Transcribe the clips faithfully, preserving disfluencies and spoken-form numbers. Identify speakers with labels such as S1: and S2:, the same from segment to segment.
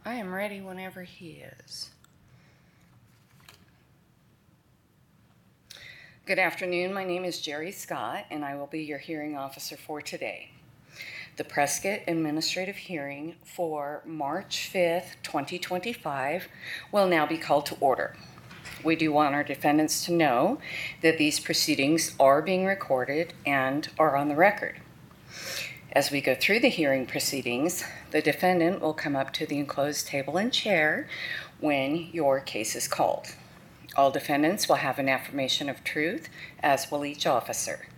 S1: I am ready whenever he is. Good afternoon. My name is Jerry Scott, and I will be your hearing officer for today. The Prescott Administrative Hearing for March fifth, twenty twenty-five will now be called to order. We do want our defendants to know that these proceedings are being recorded and are on the record. As we go through the hearing proceedings, the defendant will come up to the enclosed table and chair when your case is called. All defendants will have an affirmation of truth, as will each officer.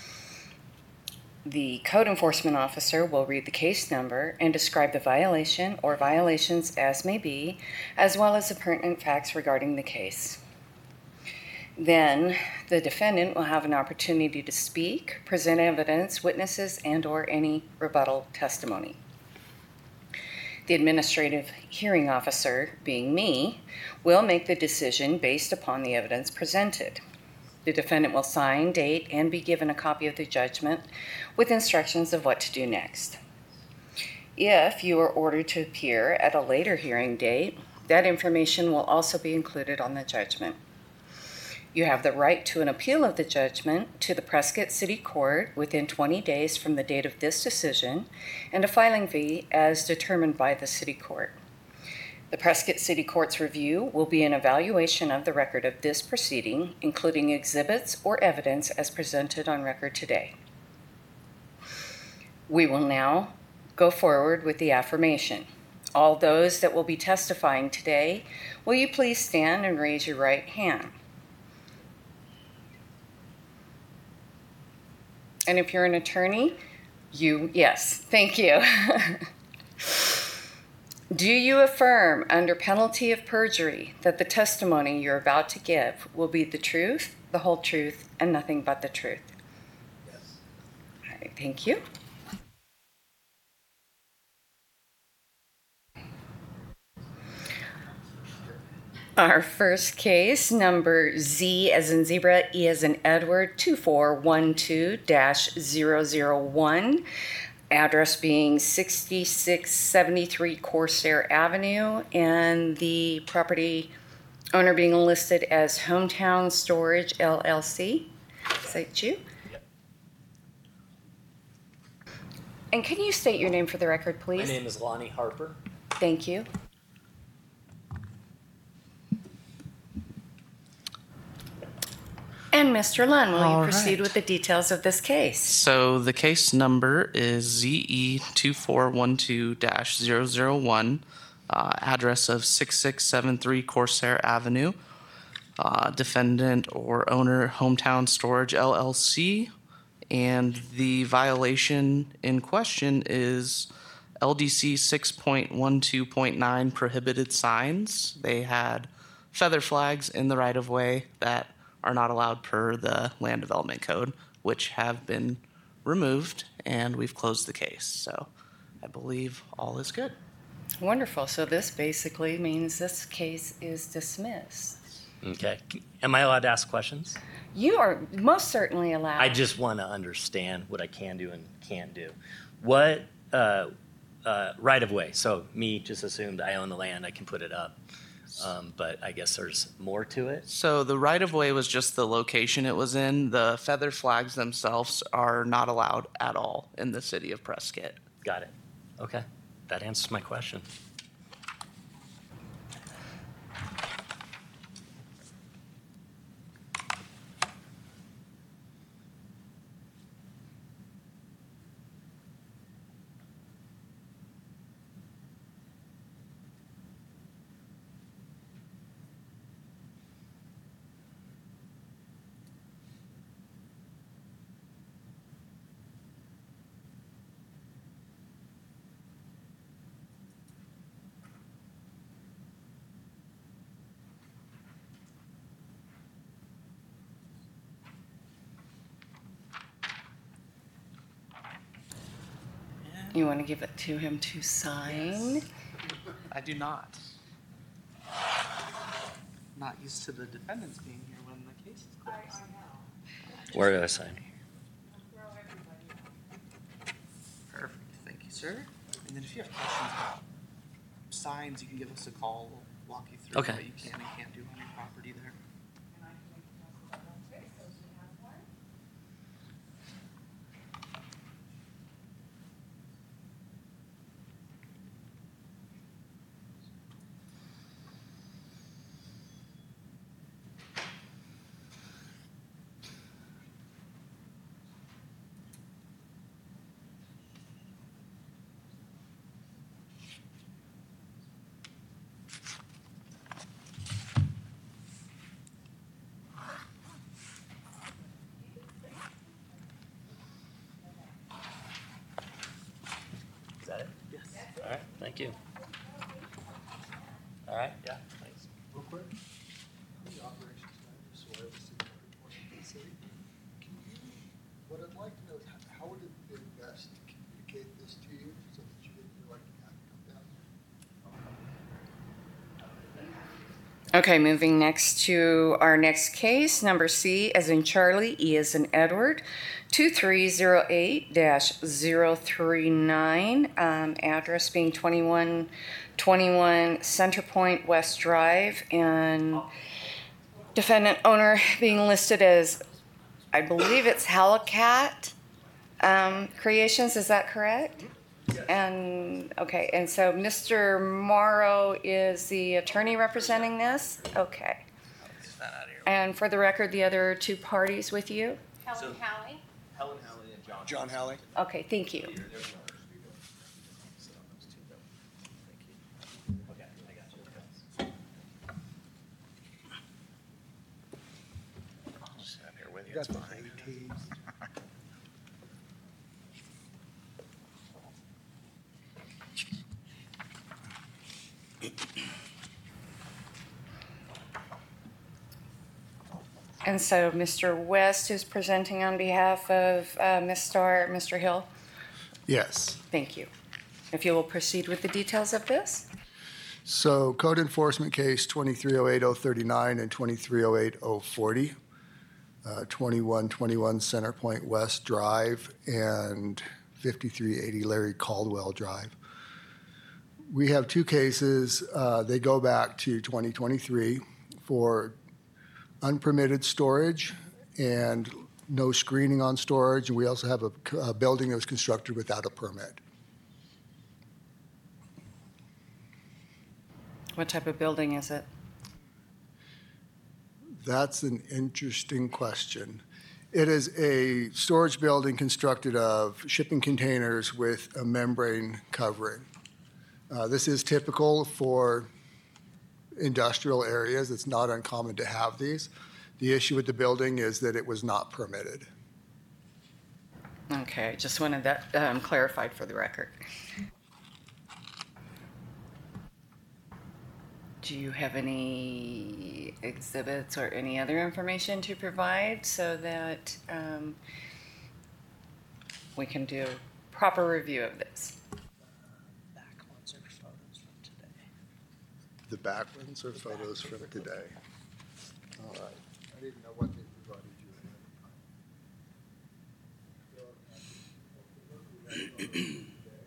S1: The code enforcement officer will read the case number and describe the violation or violations as may be, as well as the pertinent facts regarding the case. Then the defendant will have an opportunity to speak, present evidence, witnesses, and or any rebuttal testimony. The administrative hearing officer, being me, will make the decision based upon the evidence presented. The defendant will sign, date, and be given a copy of the judgment with instructions of what to do next. If you are ordered to appear at a later hearing date, that information will also be included on the judgment. You have the right to an appeal of the judgment to the Prescott City Court within twenty days from the date of this decision, and a filing fee as determined by the City Court. The Prescott City Court's review will be an evaluation of the record of this proceeding, including exhibits or evidence as presented on record today. We will now go forward with the affirmation. All those that will be testifying today, will you please stand and raise your right hand? And if you're an attorney, you, yes, thank you. Do you affirm under penalty of perjury that the testimony you're about to give will be the truth, the whole truth, and nothing but the truth?
S2: Yes.
S1: All right, thank you. Our first case, number Z as in zebra, E as in Edward, two four one two dash zero zero one, address being sixty-six seventy-three Corsair Avenue, and the property owner being listed as Hometown Storage L L C. Is that you?
S2: Yep.
S1: And can you state your name for the record, please?
S2: My name is Lonnie Harper.
S1: Thank you. And Mister Lunn, will
S3: All
S1: you proceed
S3: right.
S1: with the details of this case?
S3: So the case number is Z E two four one two dash zero zero one, uh, address of sixty-six seventy-three Corsair Avenue, uh, defendant or owner Hometown Storage L L C, and the violation in question is L D C six point one two point nine prohibited signs. They had feather flags in the right-of-way that are not allowed per the Land Development Code, which have been removed, and we've closed the case. So I believe all is good.
S1: Wonderful. So this basically means this case is dismissed.
S2: Okay. Am I allowed to ask questions?
S1: You are most certainly allowed.
S2: I just want to understand what I can do and can't do. What uh, uh, right of way? So me just assumed I own the land, I can put it up. Um, but I guess there's more to it.
S3: So the right-of-way was just the location it was in. The feather flags themselves are not allowed at all in the city of Prescott.
S2: Got it. Okay. That answers my question.
S1: You want to give it to him to sign?
S3: Yes. I do not. Not used to the defendants being here when the case is closed.
S2: Where do I sign?
S3: Perfect. Thank you, sir. And then if you have questions about signs, you can give us a call. We'll walk you through
S2: Okay.
S3: what you can and can't do on your property there.
S2: Is that it?
S3: Yes.
S2: All right, thank you. All right, yeah, thanks.
S4: Real quick, I'm the operations manager, so I oversee the report for the city. Can you, what I'd like to know is how- how would it be best to communicate this to you so that you didn't feel like you had to come down here?
S1: Okay, moving next to our next case, number C as in Charlie, E as in Edward, two three zero eight dash zero three nine, um, address being twenty-one twenty-one Center Point West Drive, and defendant owner being listed as, I believe it's Helicat um, Creations, is that correct? And, okay, and so Mister Morrow is the attorney representing this? Okay. And for the record, the other two parties with you?
S5: Helen Halley.
S2: Helen Halley and John.
S4: John Halley?
S1: Okay, thank you.
S2: Okay, I got you. I'll just sit up here with you,
S4: You
S2: it's
S4: got the
S2: fine.
S4: ATs.
S1: And so Mister West is presenting on behalf of uh, Miz Starr, Mister Hill?
S4: Yes.
S1: Thank you. If you will proceed with the details of this?
S4: So code enforcement case twenty-three oh eight oh thirty-nine and twenty-three oh eight oh forty, uh, twenty-one twenty-one Center Point West Drive and fifty-three eighty Larry Caldwell Drive. We have two cases. Uh, they go back to twenty twenty-three for unpermitted storage and no screening on storage. And we also have a, a building that was constructed without a permit.
S1: What type of building is it?
S4: That's an interesting question. It is a storage building constructed of shipping containers with a membrane covering. Uh, this is typical for industrial areas. It's not uncommon to have these. The issue with the building is that it was not permitted.
S1: Okay, just wanted that um, clarified for the record. Do you have any exhibits or any other information to provide so that um, we can do a proper review of this?
S3: Back ones are photos from today.
S4: The back ones are photos from today. All right. I didn't know what they provided you.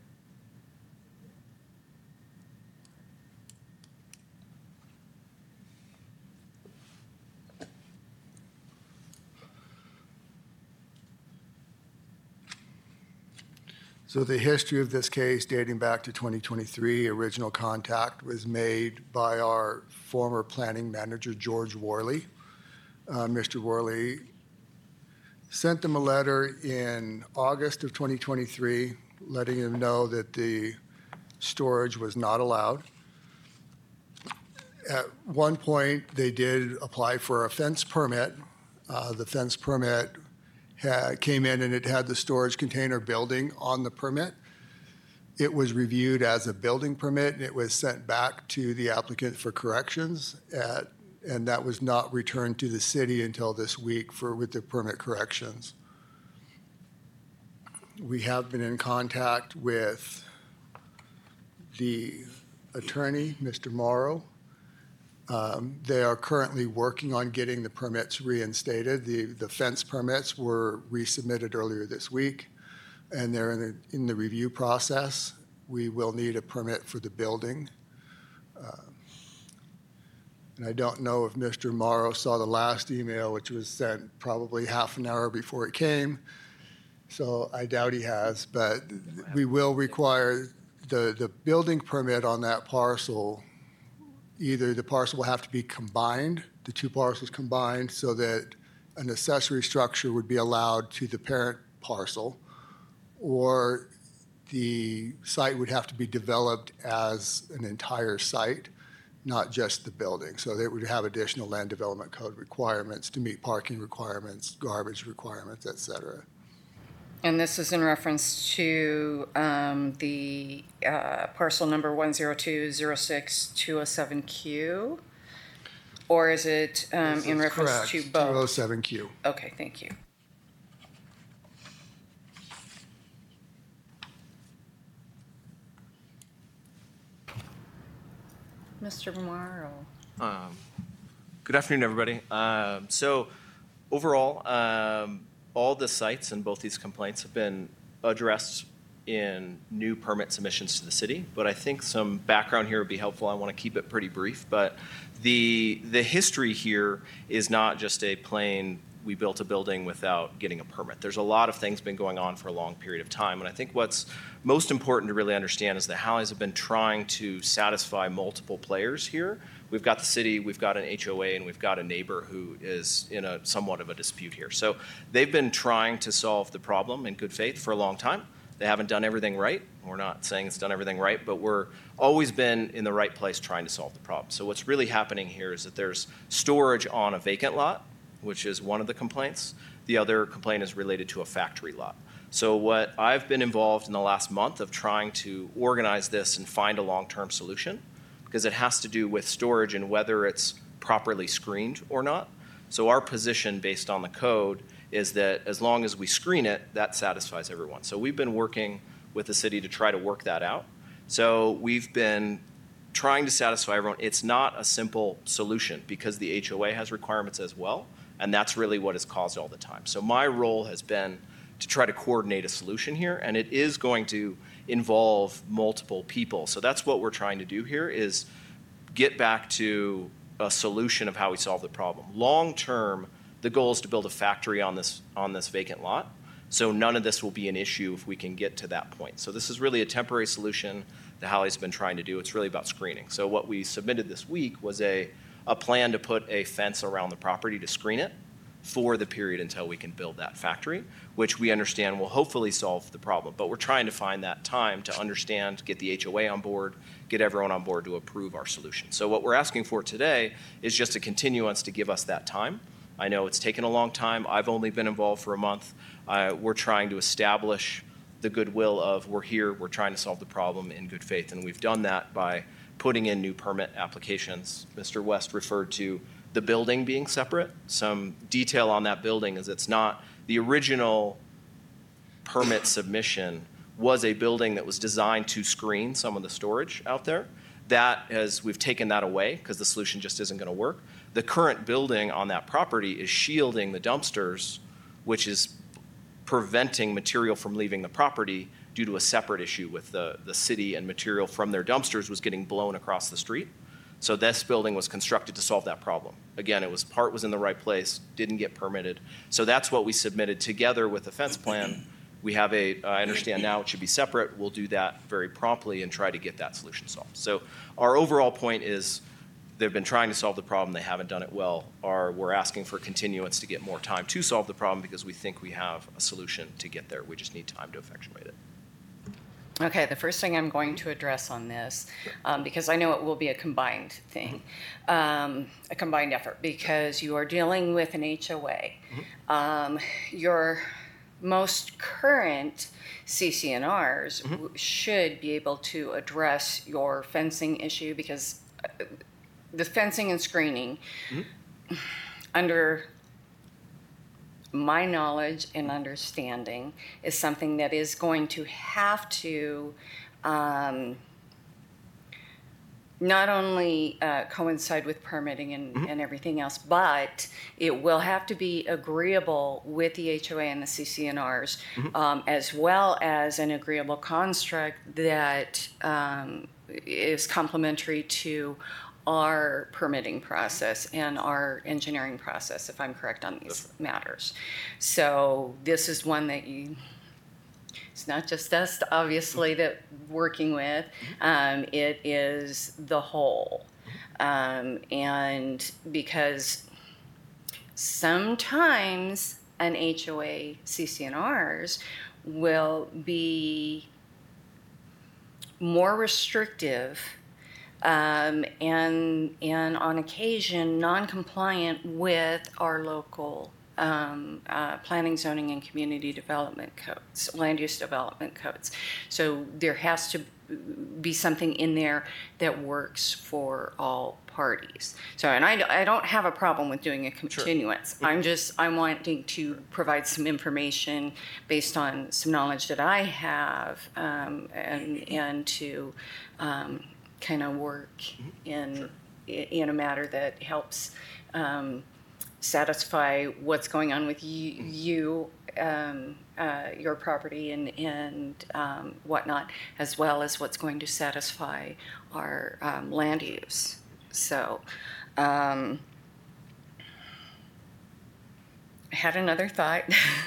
S4: So the history of this case dating back to twenty twenty-three, original contact was made by our former planning manager, George Worley. Uh, Mister Worley sent them a letter in August of twenty twenty-three, letting them know that the storage was not allowed. At one point, they did apply for a fence permit. Uh, the fence permit had, came in and it had the storage container building on the permit. It was reviewed as a building permit and it was sent back to the applicant for corrections at, and that was not returned to the city until this week for with the permit corrections. We have been in contact with the attorney, Mister Morrow. Um, They are currently working on getting the permits reinstated. The, the fence permits were resubmitted earlier this week, and they're in the, in the review process. We will need a permit for the building. And I don't know if Mister Morrow saw the last email, which was sent probably half an hour before it came. So I doubt he has, but we will require the, the building permit on that parcel. Either the parcel will have to be combined, the two parcels combined, so that an accessory structure would be allowed to the parent parcel, or the site would have to be developed as an entire site, not just the building. So they would have additional land development code requirements to meet parking requirements, garbage requirements, et cetera.
S1: And this is in reference to um, the uh, parcel number one zero two zero six two zero seven Q? Or is it um,
S4: This
S1: in
S4: is
S1: reference
S4: correct,
S1: to
S4: two oh
S1: both?
S4: seven Q.
S1: Okay, thank you. Mister Morrow.
S5: Um, Good afternoon, everybody. Um, So overall, um, all the sites and both these complaints have been addressed in new permit submissions to the city, but I think some background here would be helpful. I want to keep it pretty brief, but the, the history here is not just a plain, we built a building without getting a permit. There's a lot of things been going on for a long period of time, and I think what's most important to really understand is that Hallie's have been trying to satisfy multiple players here. We've got the city, we've got an H O A, and we've got a neighbor who is in a somewhat of a dispute here. So they've been trying to solve the problem in good faith for a long time. They haven't done everything right. We're not saying it's done everything right, but we're always been in the right place trying to solve the problem. So what's really happening here is that there's storage on a vacant lot, which is one of the complaints. The other complaint is related to a factory lot. So what I've been involved in the last month of trying to organize this and find a long-term solution, because it has to do with storage and whether it's properly screened or not. So our position based on the code is that as long as we screen it, that satisfies everyone. So we've been working with the city to try to work that out. So we've been trying to satisfy everyone. It's not a simple solution because the H O A has requirements as well, and that's really what has caused all the time. So my role has been to try to coordinate a solution here, and it is going to involve multiple people. So that's what we're trying to do here is get back to a solution of how we solve the problem. Long term, the goal is to build a factory on this on this vacant lot. So none of this will be an issue if we can get to that point. So this is really a temporary solution that Hallie's been trying to do. It's really about screening. So what we submitted this week was a, a plan to put a fence around the property to screen it for the period until we can build that factory, which we understand will hopefully solve the problem. But we're trying to find that time to understand, get the H O A on board, get everyone on board to approve our solution. So what we're asking for today is just a continuance to give us that time. I know it's taken a long time. I've only been involved for a month. Uh, we're trying to establish the goodwill of we're here, we're trying to solve the problem in good faith, and we've done that by putting in new permit applications. Mister West referred to the building being separate. Some detail on that building is it's not, the original permit submission was a building that was designed to screen some of the storage out there. That has, we've taken that away because the solution just isn't going to work. The current building on that property is shielding the dumpsters, which is preventing material from leaving the property due to a separate issue with the, the city, and material from their dumpsters was getting blown across the street. So this building was constructed to solve that problem. Again, it was part was in the right place, didn't get permitted. So that's what we submitted together with the fence plan. We have a, I understand now it should be separate. We'll do that very promptly and try to get that solution solved. So our overall point is they've been trying to solve the problem. They haven't done it well. Our, we're asking for continuance to get more time to solve the problem because we think we have a solution to get there. We just need time to effectuate it.
S1: Okay, the first thing I'm going to address on this, um, because I know it will be a combined thing, um, a combined effort, because you are dealing with an H O A. Mm-hmm. Um, your most current C C N Rs mm-hmm. w- should be able to address your fencing issue, because uh, the fencing and screening, mm-hmm. under my knowledge and understanding, is something that is going to have to um, not only uh, coincide with permitting and, mm-hmm. and everything else, but it will have to be agreeable with the H O A and the C C N Rs, mm-hmm. um, as well as an agreeable construct that um, is complementary to our permitting process and our engineering process, if I'm correct on these matters. So this is one that you, it's not just us, obviously, that working with. Um, it is the whole. Um, and because sometimes an H O A C C N Rs will be more restrictive um, and, and on occasion non-compliant with our local um, uh, planning, zoning, and community development codes, land use development codes. So there has to be something in there that works for all parties. So, and I, I don't have a problem with doing a continuance. Sure. I'm just, I'm wanting to provide some information based on some knowledge that I have um, and, and to um, kind of work in, sure. in a matter that helps um, satisfy what's going on with you, you um, uh, your property and, and um, whatnot, as well as what's going to satisfy our um, land use. So um, I had another thought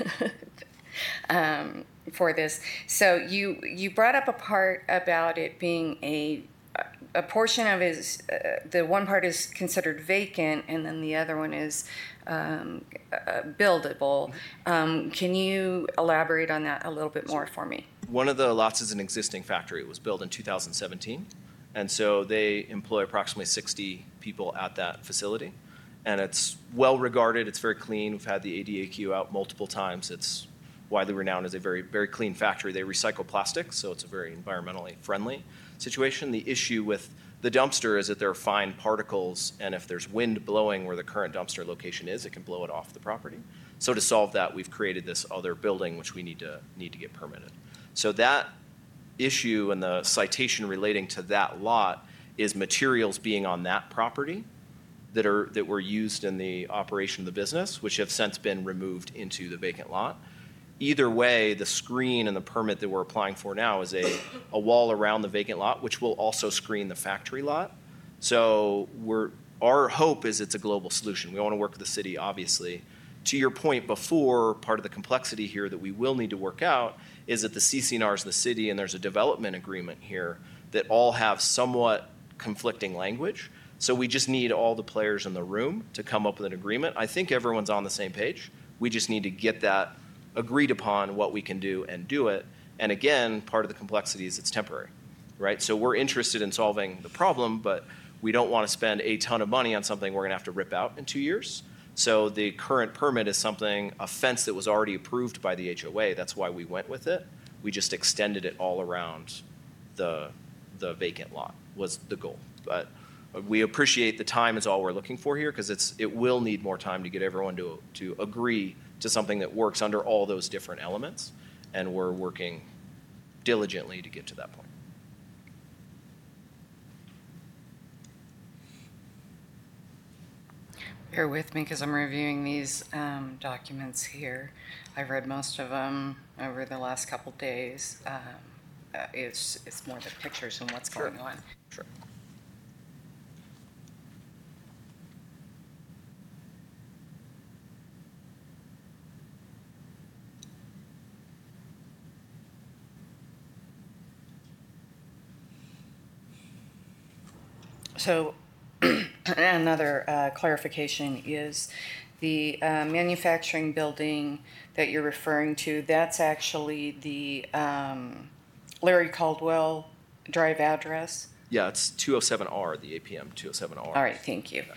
S1: um, for this. So you, you brought up a part about it being a a portion of it is, uh, the one part is considered vacant and then the other one is um, uh, buildable. Um, can you elaborate on that a little bit more for me?
S5: One of the lots is an existing factory. It was built in two thousand seventeen. And so they employ approximately sixty people at that facility. And it's well regarded. It's very clean. We've had the A D A Q out multiple times. It's widely renowned as a very, very clean factory. They recycle plastics, so it's a very environmentally friendly situation. The issue with the dumpster is that there are fine particles, and if there's wind blowing where the current dumpster location is, it can blow it off the property. So to solve that, we've created this other building which we need to need to get permitted. So that issue and the citation relating to that lot is materials being on that property that are that were used in the operation of the business, which have since been removed into the vacant lot. Either way, the screen and the permit that we're applying for now is a, a wall around the vacant lot, which will also screen the factory lot. So we're, our hope is it's a global solution. We want to work with the city, obviously. To your point before, part of the complexity here that we will need to work out is that the C C N Rs in the city, and there's a development agreement here, that all have somewhat conflicting language. So we just need all the players in the room to come up with an agreement. I think everyone's on the same page. We just need to get that agreed upon what we can do and do it. And again, part of the complexity is it's temporary, right? So we're interested in solving the problem, but we don't want to spend a ton of money on something we're going to have to rip out in two years. So the current permit is something, a fence that was already approved by the H O A. That's why we went with it. We just extended it all around the, the vacant lot was the goal. But we appreciate the time is all we're looking for here, because it's it will need more time to get everyone to to agree to something that works under all those different elements, and we're working diligently to get to that point.
S1: Bear with me because I'm reviewing these um, documents here. I've read most of them over the last couple days. Um, uh, it's it's more the pictures and what's
S5: Sure.
S1: going on.
S5: Sure.
S1: So another uh, clarification is the uh, manufacturing building that you're referring to, that's actually the um, Larry Caldwell Drive address?
S5: Yeah, it's two oh seven R, the A P M two oh seven R.
S1: All right, thank you.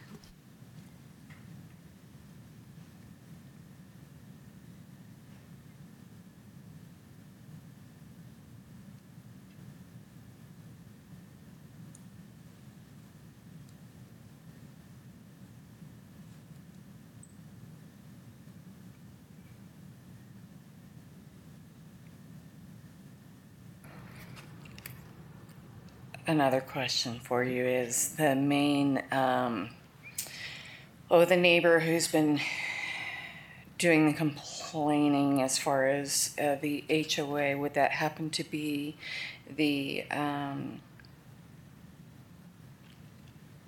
S1: Another question for you is the main, um, oh, the neighbor who's been doing the complaining as far as uh, the H O A, would that happen to be the um,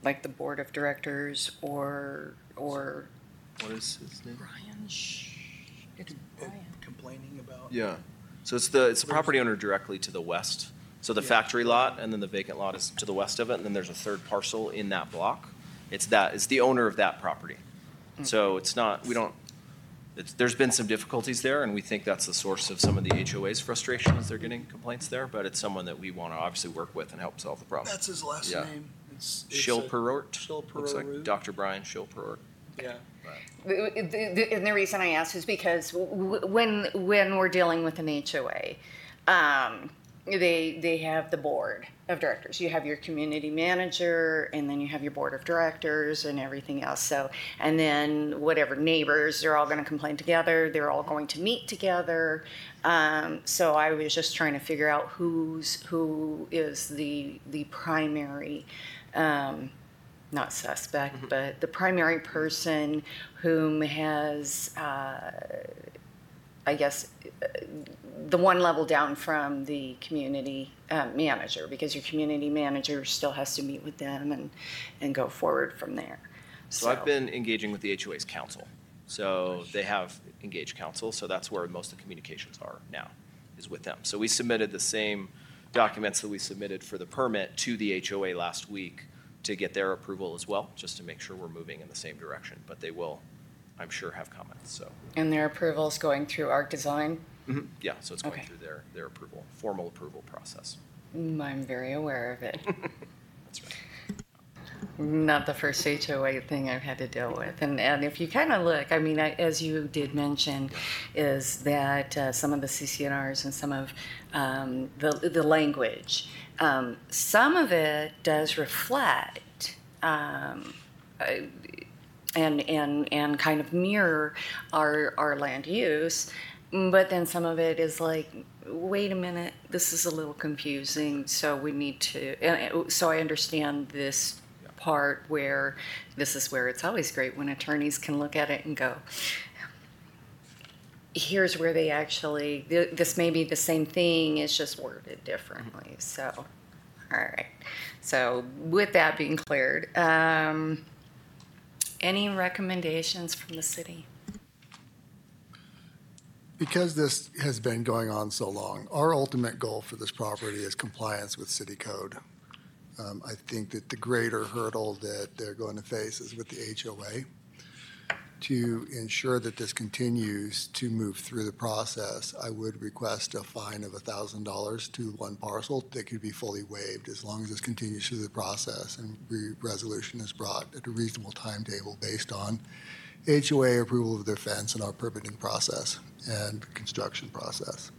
S1: like the board of directors or, or,
S5: What is his name?
S1: Brian, shh, it's Brian.
S6: Complaining about.
S5: Yeah. So it's the, it's the property owner directly to the west. So the factory lot and then the vacant lot is to the west of it, and then there's a third parcel in that block. It's that, it's the owner of that property. So it's not, we don't, it's, there's been some difficulties there, and we think that's the source of some of the H O A's frustration as they're getting complaints there, but it's someone that we want to obviously work with and help solve the problem.
S6: That's his last
S5: Yeah.
S6: name. It's, it's
S5: Shill
S6: a-
S5: Perort,
S6: Shill
S5: looks like,
S6: Perot.
S5: Doctor Brian Shill Perort.
S6: Yeah.
S1: The- the- the- And the reason I ask is because w- when, when we're dealing with an H O A, um, they, they have the board of directors. You have your community manager, and then you have your board of directors and everything else. So, and then whatever neighbors, they're all going to complain together. They're all going to meet together. Um, so I was just trying to figure out who's, who is the, the primary, um, not suspect, but the primary person whom has, uh, I guess, uh, the one level down from the community uh, manager, because your community manager still has to meet with them and, and go forward from there.
S5: So I've been engaging with the H O A's council. So they have engaged council, so that's where most of the communications are now, is with them. So we submitted the same documents that we submitted for the permit to the H O A last week to get their approval as well, just to make sure we're moving in the same direction. But they will, I'm sure, have comments, so.
S1: And their approval's going through Arc Design.
S5: Mhm. Yeah, so it's going
S1: Okay.
S5: through their, their approval, formal approval process.
S1: Mm, I'm very aware of it.
S5: That's right.
S1: Not the first H O A thing I've had to deal with. And, and if you kind of look, I mean, I, as you did mention, is that uh, some of the C C N Rs and some of um, the, the language, um, some of it does reflect um, uh, and, and, and kind of mirror our, our land use. But then some of it is like, wait a minute, this is a little confusing, so we need to, and so I understand this part where, this is where it's always great when attorneys can look at it and go, here's where they actually, th- this may be the same thing, it's just worded differently, so, all right. So with that being cleared, um, any recommendations from the city?
S4: Because this has been going on so long, our ultimate goal for this property is compliance with city code. Um, I think that the greater hurdle that they're going to face is with the H O A. To ensure that this continues to move through the process, I would request a fine of one thousand dollars to one parcel that could be fully waived as long as this continues through the process and re- resolution is brought at a reasonable timetable based on H O A approval of their fence and our permitting process and construction process.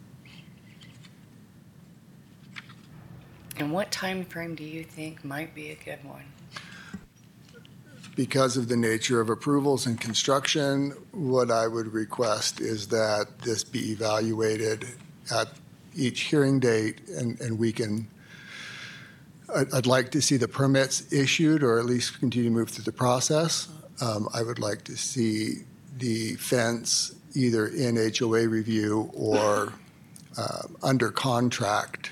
S1: And what time frame do you think might be a good one?
S4: Because of the nature of approvals and construction, what I would request is that this be evaluated at each hearing date, and, and we can, I'd, I'd like to see the permits issued or at least continue to move through the process. Um, I would like to see the fence either in H O A review or uh, under contract.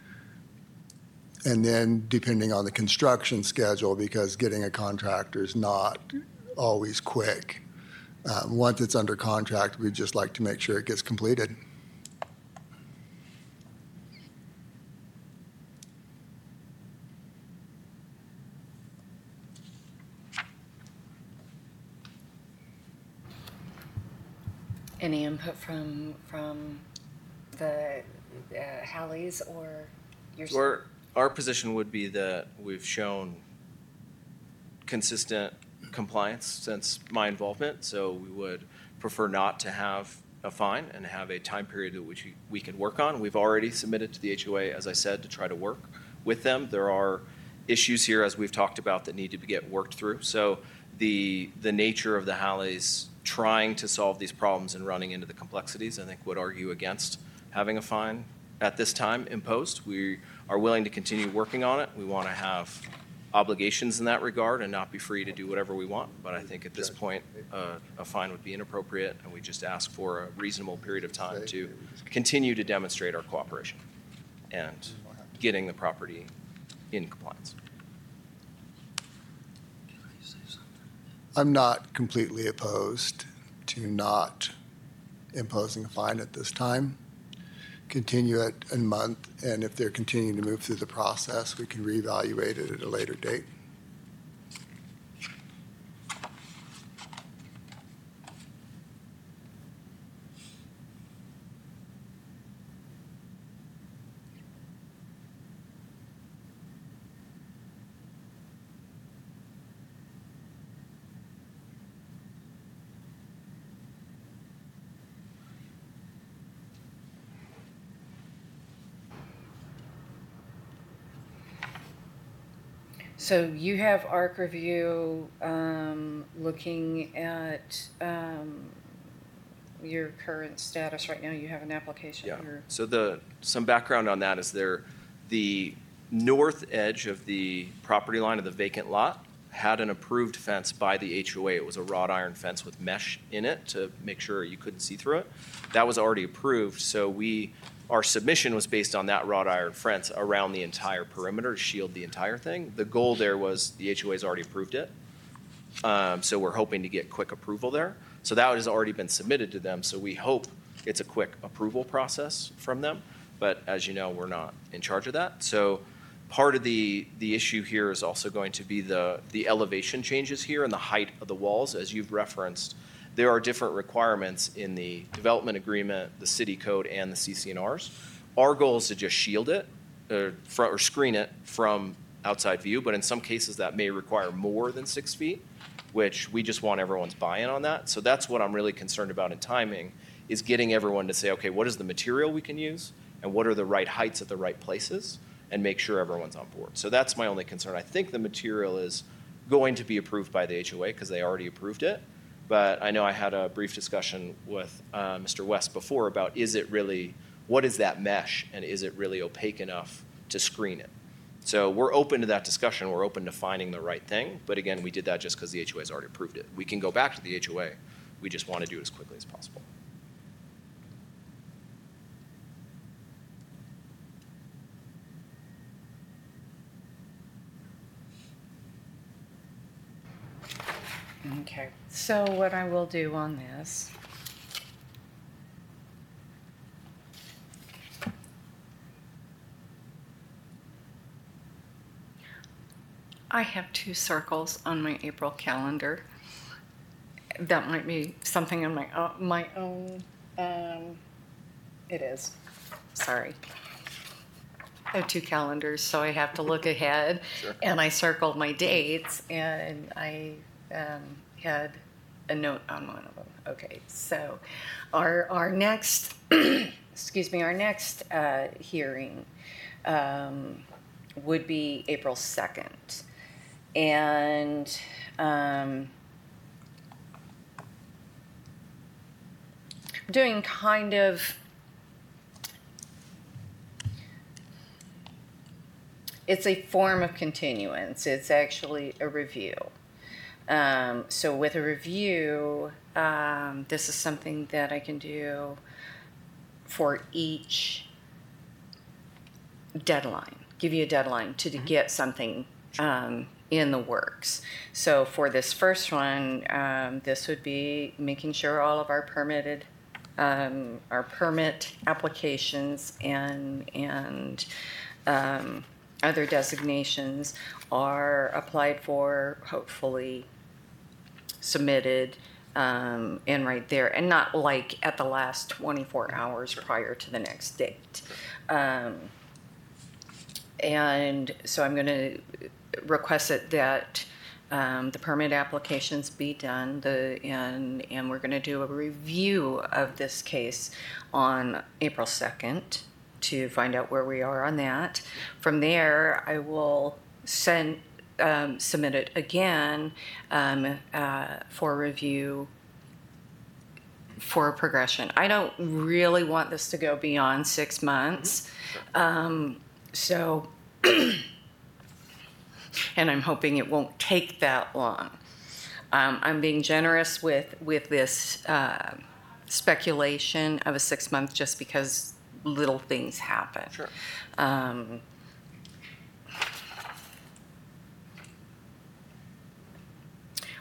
S4: And then depending on the construction schedule, because getting a contractor is not always quick. Um, once it's under contract, we'd just like to make sure it gets completed.
S1: Any input from, from the uh, Halleys or yourself?
S5: Our, our position would be that we've shown consistent compliance since my involvement, so we would prefer not to have a fine and have a time period at which we- we can work on. We've already submitted to the H O A, as I said, to try to work with them. There are issues here, as we've talked about, that need to get worked through. So the, the nature of the Halleys trying to solve these problems and running into the complexities, I think would argue against having a fine at this time imposed. We are willing to continue working on it. We want to have obligations in that regard and not be free to do whatever we want. But I think at this point, uh, a fine would be inappropriate, and we just ask for a reasonable period of time to continue to demonstrate our cooperation and getting the property in compliance.
S4: I'm not completely opposed to not imposing a fine at this time. Continue it a month, and if they're continuing to move through the process, we can reevaluate it at a later date.
S1: So you have ARC Review um, looking at um, your current status right now. You have an application.
S5: Yeah.
S1: Or-
S5: So the, some background on that is there, the north edge of the property line of the vacant lot had an approved fence by the H O A. It was a wrought iron fence with mesh in it to make sure you couldn't see through it. That was already approved, so we, our submission was based on that wrought iron fence around the entire perimeter to shield the entire thing. The goal there was the H O A's already approved it. Um, so we're hoping to get quick approval there. So that has already been submitted to them, so we hope it's a quick approval process from them. But as you know, we're not in charge of that. So part of the, the issue here is also going to be the, the elevation changes here and the height of the walls. As you've referenced, there are different requirements in the development agreement, the city code, and the C C N Rs. Our goal is to just shield it or, fr- or screen it from outside view, but in some cases that may require more than six feet, which we just want everyone's buy-in on that. So that's what I'm really concerned about in timing, is getting everyone to say, okay, what is the material we can use, and what are the right heights at the right places, and make sure everyone's on board. So that's my only concern. I think the material is going to be approved by the H O A because they already approved it. But I know I had a brief discussion with uh, Mister West before about is it really, what is that mesh, and is it really opaque enough to screen it? So we're open to that discussion. We're open to finding the right thing. But again, we did that just because the H O A has already approved it. We can go back to the H O A. We just want to do it as quickly as possible.
S1: Okay. So what I will do on this. I have two circles on my April calendar. That might be something on my uh, my own. Um, it is. Sorry. I have two calendars, so I have to look ahead.
S5: Sure. And
S1: I circled my dates, and I um, had a note on one of them. Okay, so our our next, excuse me, our next uh, hearing um, would be April second. And um, I'm doing kind of it's a form of continuance. It's actually a review. Um, so with a review, um, this is something that I can do for each deadline. Give you a deadline to mm-hmm. get something um, in the works. So for this first one, um, this would be making sure all of our permitted, um, our permit applications and and um, other designations are applied for, hopefully submitted, um, and right there, and not like at the last twenty-four hours prior to the next date. Um, and so I'm going to request it that um, the permit applications be done, the and and we're going to do a review of this case on April second to find out where we are on that. From there, I will send um, submit it again um, uh, for review for progression. I don't really want this to go beyond six months, um, so. And I'm hoping it won't take that long. Um, I'm being generous with with this uh, speculation of a six month just because little things happen.
S5: Sure.
S1: Um,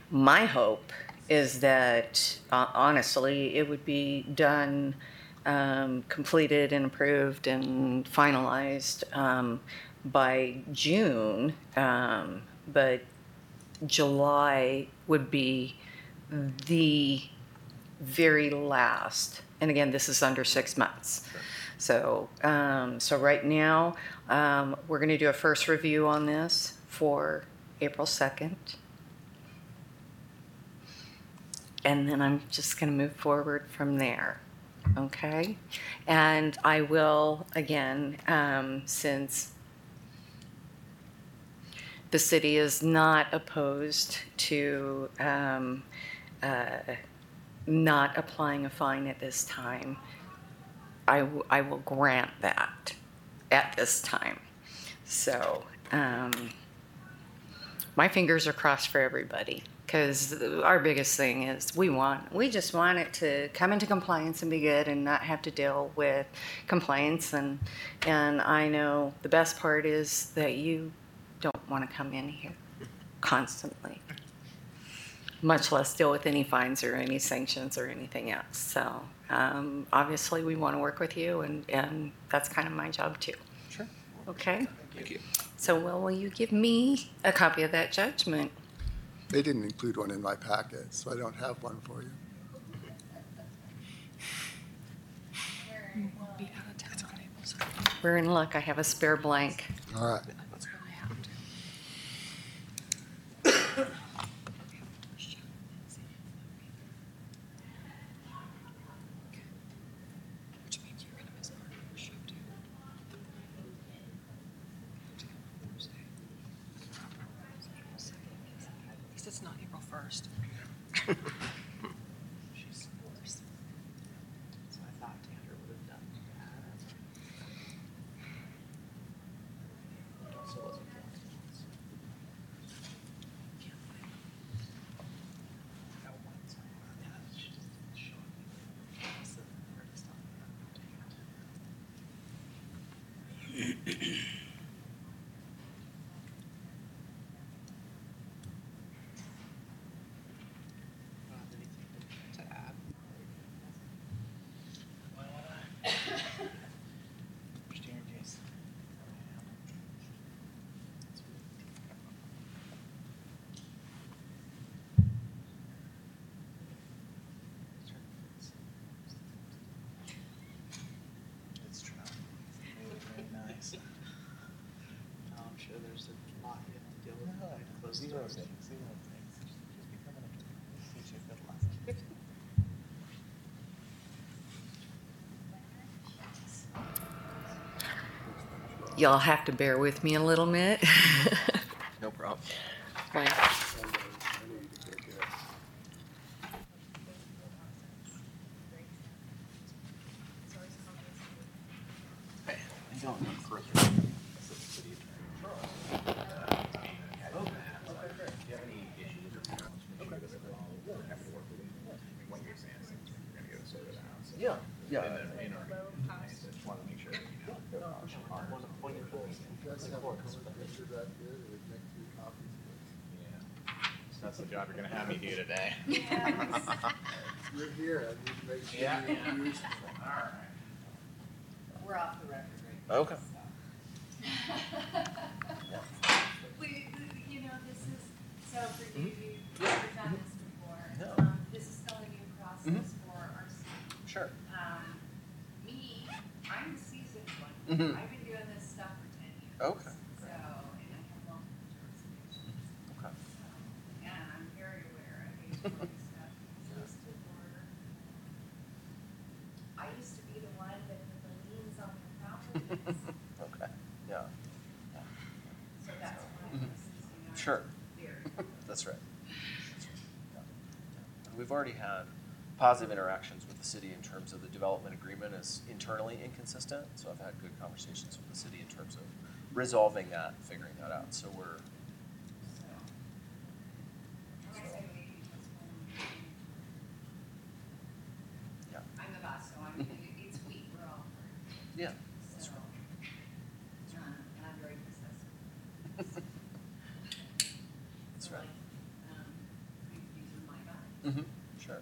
S1: my hope is that, uh, honestly, it would be done, um, completed and approved and finalized um, by June. Um, but July would be the very last. And again, this is under six months. So, um, so right now, um, we're going to do a first review on this for April second. And then I'm just going to move forward from there. Okay? And I will, again, um, since the city is not opposed to um, uh, not applying a fine at this time, I, w- I will grant that at this time. So um, my fingers are crossed for everybody, because our biggest thing is we want, we just want it to come into compliance and be good and not have to deal with complaints. And, and I know the best part is that you don't want to come in here constantly, much less deal with any fines or any sanctions or anything else. So um, obviously we want to work with you, and, and that's kind of my job too.
S5: Sure.
S1: Okay?
S5: Thank you.
S1: So Will, will you give me a copy of that judgment?
S4: They didn't include one in my packet, so I don't have one for you.
S1: We're in luck. I have a spare blank.
S4: All right.
S7: It's not April first.
S6: It's true. It was very nice. No, I'm sure there's a lot you have to deal with.
S8: No,
S6: behind closed
S8: zero
S6: doors.
S8: things, zero things. Just becoming a teach you a good lesson.
S1: Y'all have to bear with me a little bit.
S5: No problem.
S1: Right.
S5: Yeah, yeah.
S8: That's the job you're gonna have me do today.
S4: You're here. I need to make sure
S8: Yeah.
S4: you use
S9: We're off the record right now.
S5: Okay.
S9: We, you know, this is, so for you, you've never done this before.
S5: No.
S9: Um, This is still a new process for our city.
S5: Sure.
S9: Um, Me, I'm the seasoned one.
S5: Mhm.
S9: I've been doing this stuff for ten years.
S5: Okay.
S9: So, and I have multiple jurisdictions.
S5: Okay.
S9: So, and I'm very aware of H O A stuff. Used to work. I used to be the one that put the liens on the properties.
S5: Okay. Yeah.
S9: So that's why
S5: Mhm.
S9: this is, you know.
S5: Sure.
S9: Very.
S5: That's right. Yeah. And we've already had positive interactions with the city in terms of the development agreement is internally inconsistent. So I've had good conversations with the city in terms of resolving that, figuring that out. So we're,
S9: So, I say maybe just one.
S5: yeah,
S9: I'm the boss, so I'm, it's we, we're all.
S5: yeah.
S9: So, uh, and I'm very possessive.
S5: That's
S9: So
S5: right.
S9: like, um, we
S5: Mm-hmm. Sure.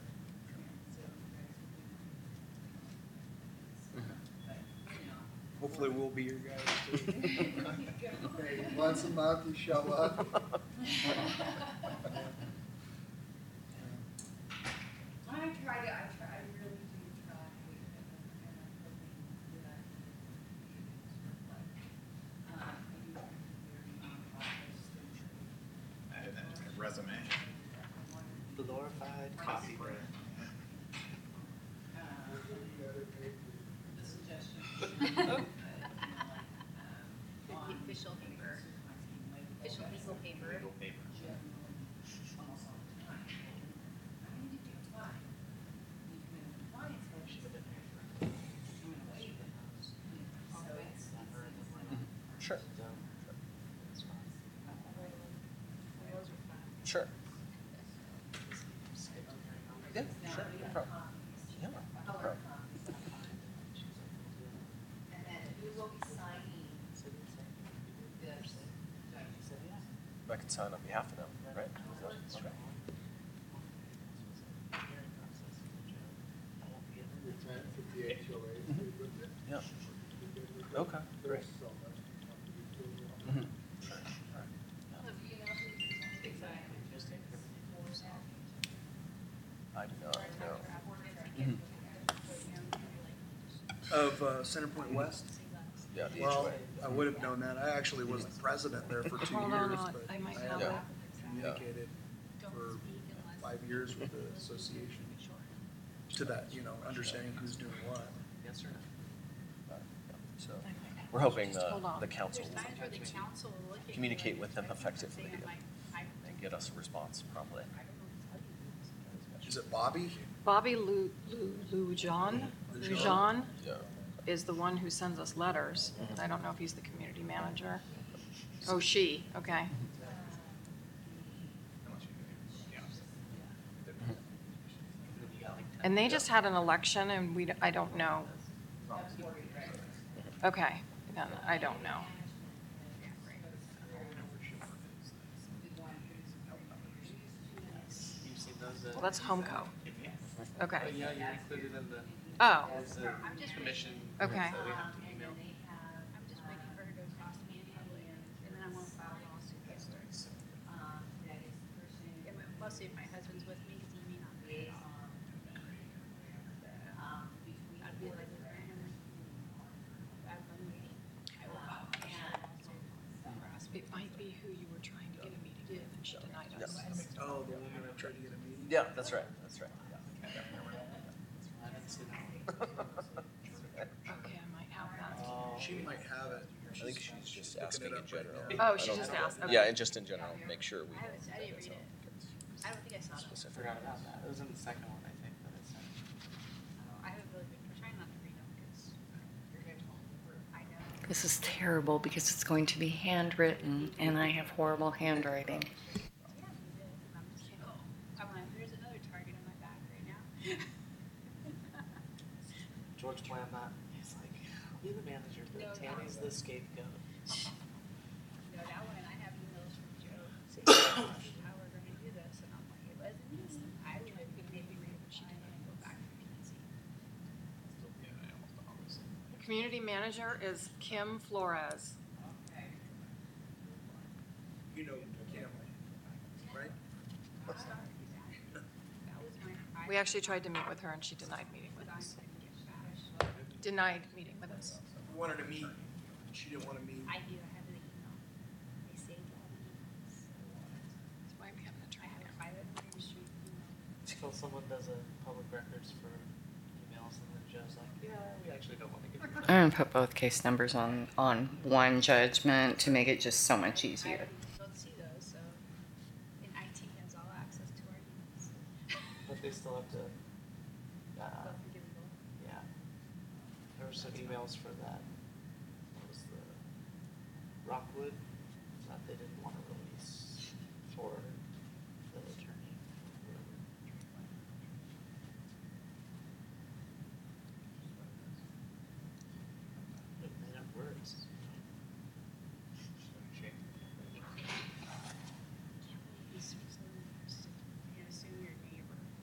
S6: Hopefully we'll be your guys too.
S4: Hey, once a month you show up.
S9: I try to, I try, I really do try, and and I'm hoping that I can, uh, I do try to be very nonprofit.
S8: Resume.
S6: Glorified coffee bread.
S9: The suggestion.
S7: Official paper. Official legal paper.
S8: Legal paper.
S5: Sure. Sure. Yeah, sure, no problem. Yeah, no problem.
S9: And then we will be signing this.
S5: I can sign on behalf of them, right? That's right. Yeah. Okay, great. Mhm. I do not know.
S6: Of uh, Centerpoint West?
S5: Yeah, the
S6: Well,
S5: H O A.
S6: I would have known that. I actually was the president there for two
S7: Hold
S6: years,
S7: on,
S6: but
S7: I might
S6: I
S7: have
S6: haven't
S5: it.
S6: communicated for five years with the association to that, you know, understanding who's doing what.
S5: Yes, sir. So, we're hoping the,
S7: Hold on.
S5: the council
S7: There's times where the
S5: will
S7: council will look at you
S5: communicate
S7: and
S5: with them
S7: expect you to
S5: effectively
S7: say, "I- I-
S5: and get us a response promptly.
S6: Is it Bobby?
S10: Bobby Lu, Lu, Lujan, Lujan
S5: Yeah.
S10: is the one who sends us letters. I don't know if he's the community manager. Oh, she, okay. And they just had an election and we, d- I don't know. Okay, then I don't know.
S6: You've seen those,
S10: Well, that's Homeco. Okay.
S6: But yeah, you're included in the,
S10: Oh,
S6: there's the commission.
S10: okay.
S6: That we have to email.
S7: I'm just waiting for her to cross me anyway, and then I won't file a lawsuit against her. Yeah, but mostly if my husband's with me, because he may not be at all. I'd be like, I've been waiting. I will file a lawsuit for harassment.
S10: It might be who you were trying to get a meeting with and she denied us.
S6: Oh, the woman that tried to get a meeting?
S5: Yeah, that's right, that's right.
S6: I didn't see that.
S10: Okay, I might have that.
S6: She might have it.
S5: I think she's just
S6: looking
S5: asking
S6: it
S5: in
S6: up right
S5: general.
S6: now.
S10: Oh, she just asked, okay.
S5: Yeah, and just in general, make sure we.
S7: I haven't, I didn't read it. I don't think I saw it.
S6: I forgot about that. It was in the second one, I think, that it's.
S7: I haven't really been, I'm trying not to read them, because I know.
S1: This is terrible because it's going to be handwritten and I have horrible handwriting.
S7: Yeah, we did. And I'm just like, oh, I'm like, there's another target on my back right now.
S6: George planned that. He's like, I'll be the manager,
S7: No,
S6: but Tammy's the scapegoat.
S7: No, that one, I have emails from Joe saying how we're gonna do this, and I'm like, it wasn't easy. I tried to maybe read it, but she didn't go back to P and Z.
S10: Community manager is Kim Flores.
S6: You know Kim, right?
S7: That was my. I-
S10: We actually tried to meet with her and she denied meeting with us. Denied meeting with us.
S6: We wanted to meet. She didn't want to meet.
S7: I do, I have the email. They saved all the emails.
S10: That's why we haven't
S7: I
S10: tried
S7: have
S10: it.
S7: a private registry email.
S6: Until someone does a public records for emails and then Joe's like, yeah, we actually don't want to give you.
S1: I'm gonna put both case numbers on, on one judgment to make it just so much
S7: I
S1: easier.
S7: haven't been able to see those, so, and I T has all access to our emails.
S6: But they still have to, uh,
S7: Don't forget it all.
S6: yeah. There were some emails for that. What was the Rockwood that they didn't want to release for the attorney. It made up words.
S7: Can't believe he's so interested in a senior neighbor.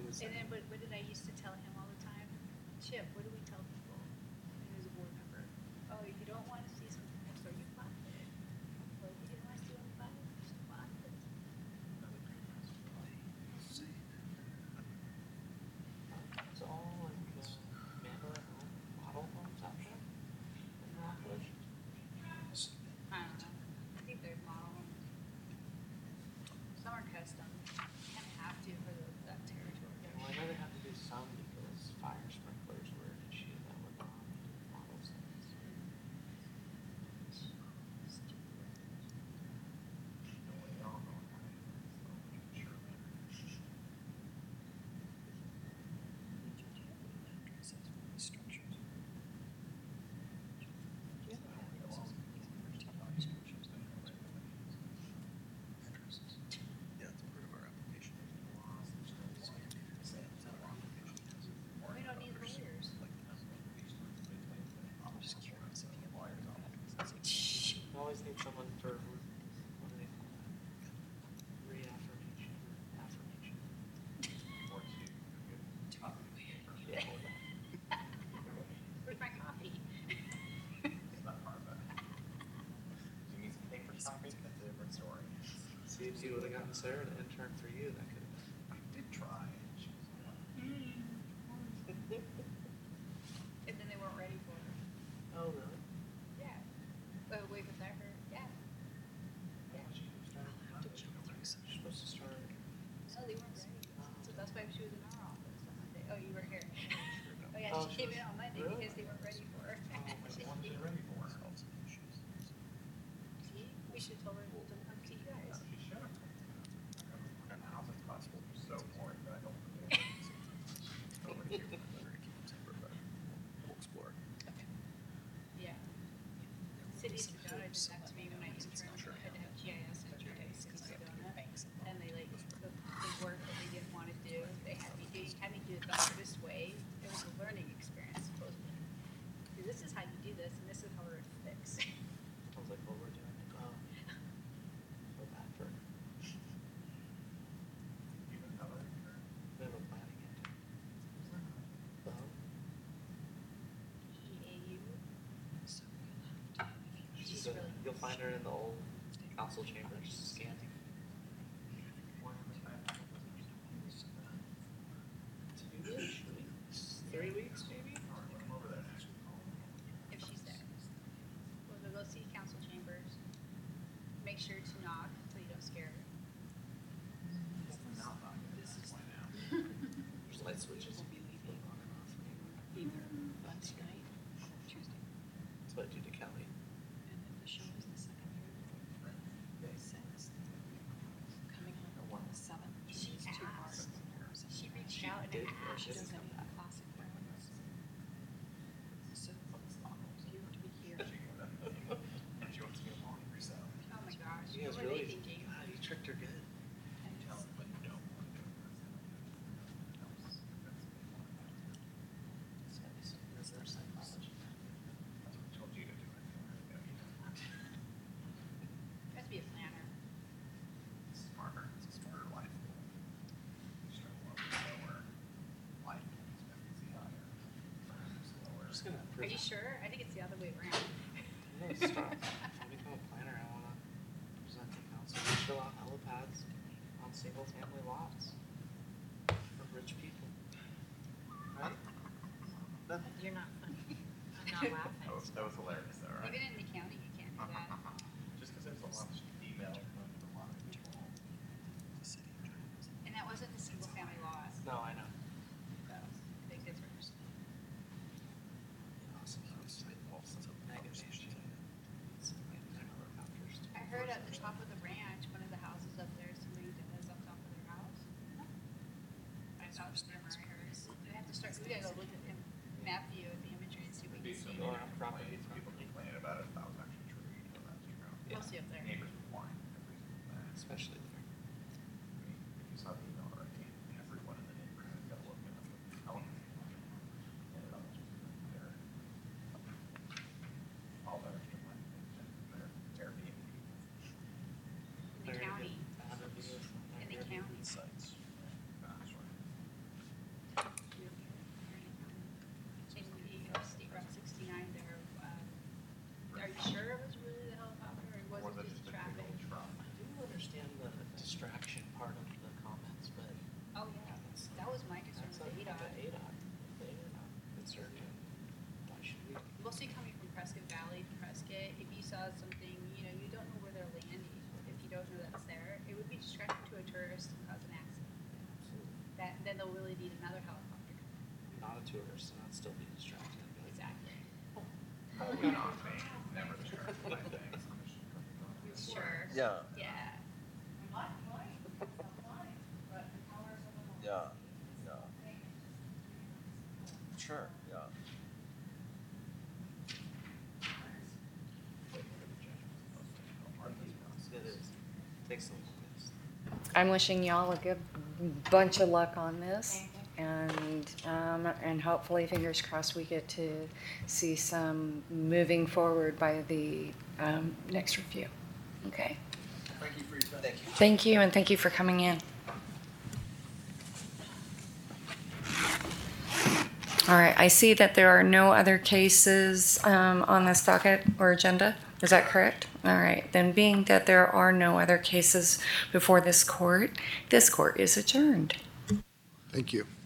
S6: was
S7: And
S6: saying.
S7: then, what, what did I used to tell him all the time? Chip, what do we tell people when there's a board member? Oh, you don't want to see something next door, you block it. Well, you didn't want to see what block it, you just block it.
S6: It's all like uh, Mandalay home, model homes out there in Rockledge.
S7: I don't know. I think they're model. Some are custom. You kind of have to for the, that territory.
S6: Well, I know they have to do some because fire sprinklers were an issue that were not model sites.
S7: We don't need lawyers.
S6: You always need someone for, what do they call that? Reaffirmation, affirmation.
S7: Where's my coffee?
S6: See, if you would have gotten Sarah to intern for you, that could have been.
S8: I did try.
S7: And then they weren't ready for her.
S6: Oh, really?
S7: Yeah. Oh, wait, was that her? Yeah. Yeah.
S6: You're supposed to start.
S7: No, they weren't ready. So that's why she was in our office on Monday. Oh, you were here. Oh, yeah,
S6: Oh,
S7: she
S6: she
S7: came
S6: was-
S7: in on Monday
S6: really?
S7: because they weren't ready for her.
S6: Oh, my
S7: See,
S6: God.
S8: They're ready for it.
S7: we should have told her to come see you guys.
S8: And how is it possible? So boring, but I don't. We'll explore.
S7: Yeah. City of Sedona did that to me when I interned. I had to have G I S entry at City of Sedona. And they like, the, the work that they didn't want to do, they had me do, had me do it the hardest way. It was a learning experience supposedly. This is how you do this, and this is how we're gonna fix.
S6: Sounds like what we're doing. Oh. Feel bad for.
S8: Even another.
S6: We have a planning intern. Oh.
S7: E A U.
S6: She's
S7: She's
S6: a,
S7: really.
S6: you'll find her in the old council chambers scanning. Two weeks, three weeks maybe?
S7: If she's there. Well, we'll go see council chambers. Make sure to knock so you don't scare her.
S6: There's light switches.
S10: Either Wednesday night or Tuesday.
S6: That's what I do to Kelly.
S10: And then the show is the second year. Sixth. Coming on the seventh.
S7: She
S10: It's two
S7: asked.
S10: parts.
S7: She reached out and
S6: did,
S7: asked.
S10: She does any classic rounds. So you have to be here.
S8: And she wants to get along for yourself.
S7: Oh my gosh.
S6: You guys
S7: What were they
S6: really,
S7: thinking?
S6: God, you tricked her good.
S10: And
S8: Tell
S10: it's-
S8: them what you don't want to do.
S6: It's gotta be some reverse psychology.
S8: That's what I told you to do.
S7: You have to be a planner.
S8: It's smarter. It's a smarter life. Just try to love it slower. Life expectancy higher. Slower.
S6: I'm just gonna
S7: Are
S6: prove
S7: you
S6: it.
S7: sure? I think it's the other way around.
S6: I'm gonna stop. When I become a planner, I wanna present to council, we show out helipads on single family lots for rich people. Right? That-
S7: You're not funny. I'm not laughing.
S8: That was, that was hilarious though, right?
S7: Even in the county, you can't do that.
S8: Just because there's a lot of email from a lot of people.
S7: And that wasn't a single family lot.
S6: No, I know.
S7: Big difference.
S6: Awesome. It's a mega mansion. It's like helicopters.
S7: I heard at the top of the ranch, one of the houses up there, somebody does on top of their house. I thought it was never I heard. We have to start, we gotta go look at him, map view of the imagery and see what we
S8: Be
S7: can see.
S8: some
S6: Go around property.
S8: complaints, people complaining about it, that was actually true, you know, that's true.
S7: We'll see up there.
S8: Neighbors were whining every single day.
S6: Especially there.
S8: I mean, if you saw the email already, everyone in the neighborhood got woken up with elements. And it all just, they're, all their extra money, their Airbnb.
S7: In the county,
S6: I have a view of
S7: in the
S6: Airbnb
S7: county.
S6: sites.
S8: That's right.
S11: Yeah,
S7: Yeah.
S9: Black and white, it's not fine, but the colors of them.
S11: yeah, yeah, sure, yeah.
S6: It is. Takes a little bit.
S1: I'm wishing y'all a good bunch of luck on this. And, um, and hopefully, fingers crossed, we get to see some moving forward by the, um, next review. Okay?
S8: Thank you for your time.
S11: Thank you.
S1: Thank you, and thank you for coming in. All right, I see that there are no other cases um, on this docket or agenda. Is that correct? All right, then being that there are no other cases before this court, this court is adjourned.
S4: Thank you.